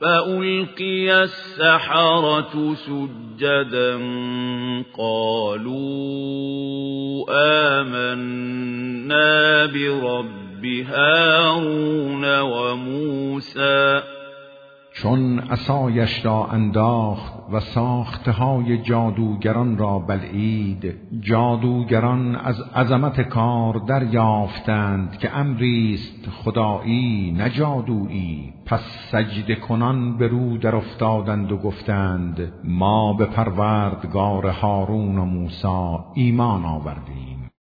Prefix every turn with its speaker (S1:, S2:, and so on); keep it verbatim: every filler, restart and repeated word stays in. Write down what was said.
S1: فألقي السحرة سجدا قالوا آمنا برب هارون وموسى.
S2: چون عصایش را انداخت و ساخته های جادوگران را بلعید، جادوگران از عظمت کار دریافتند که امریست خدایی نه جادویی. پس سجده کنان به رو در افتادند و گفتند ما به پروردگار هارون و موسی ایمان آوردیم.